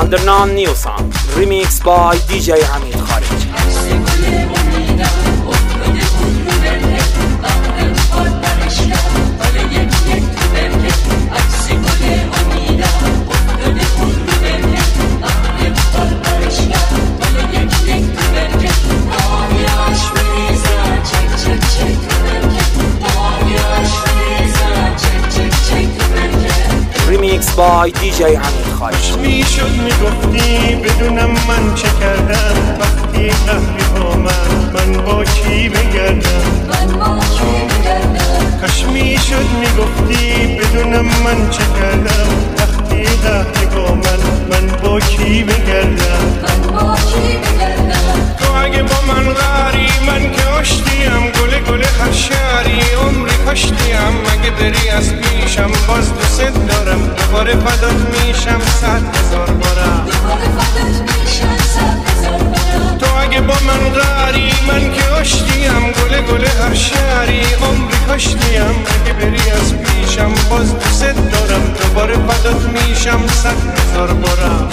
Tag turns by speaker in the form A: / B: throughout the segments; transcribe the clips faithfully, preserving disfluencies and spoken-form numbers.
A: Under non new song remix by دی جی حمید خارج. remix by دی جی حمید خارج.
B: میشد میگفتی بدونم من چه کردم وقتی قهری با من من با کی بگردم کاش میشد میگفتی بدونم من چه کردم وقتی قهری با من من با کی بگردم تو اگه با من غری من که آشتیم گله گله هر شهری عمری کاشتیم اگه بری از پیشم باز دوست دارم دوباره فدات میشم صد هزار بارم تو اگه با من غری من که آشتیم گله گله هر شهری عمری کاشتیم اگه بری از پیشم باز دوست دارم دوباره فدات میشم صد هزار بارم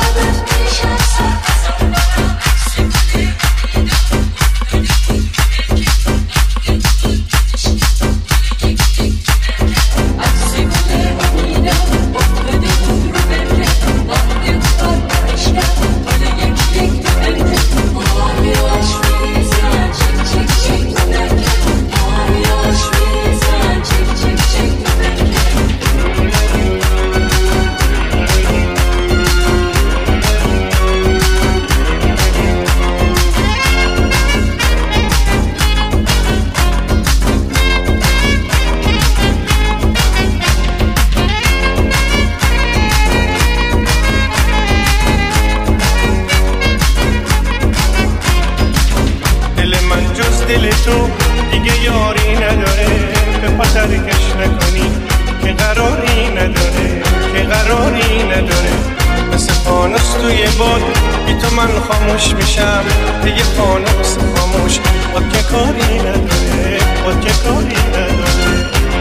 B: دل تو دیگه یاری نداره به پا ترکش نکنی که قراری نداره که قراری نداره مثل فانوس توی باد بی تو من خاموش میشم دیگه فانوس خاموش باد که کاری نداره باد که کاری نداره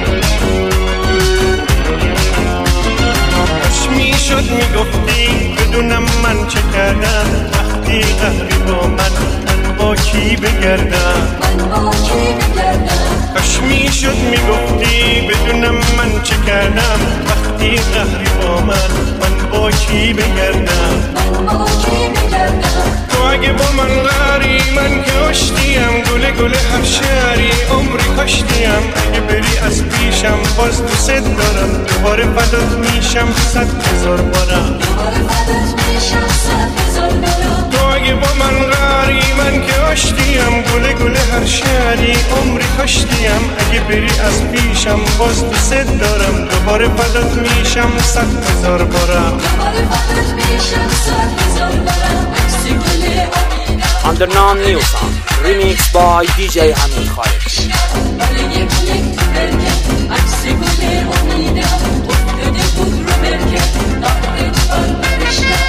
B: کاش میشد میگفتی بدونم من چه کردم وقتی قهری با من با کی بگردم کاش میشد میگفتی بدونم من چه کردم وقتی قهری با من من با کی بگردم تو اگه با من غری من که آشتیم گله گله هر شهری عمری کاشتیم اگه بری از پیشم باز دوست دارم دوباره فدات میشم صد هزار بارم تو اگه با من غری من که آشتیم گله گله هر شهری عمری کاشتیم اگه بری از پیشم باز دوست دارم دوباره فدات میشم صد هزار بارم
A: Under non new song remix by دی جی حمید خارج.
C: عکس گل امیدم افتاده بود رو برکه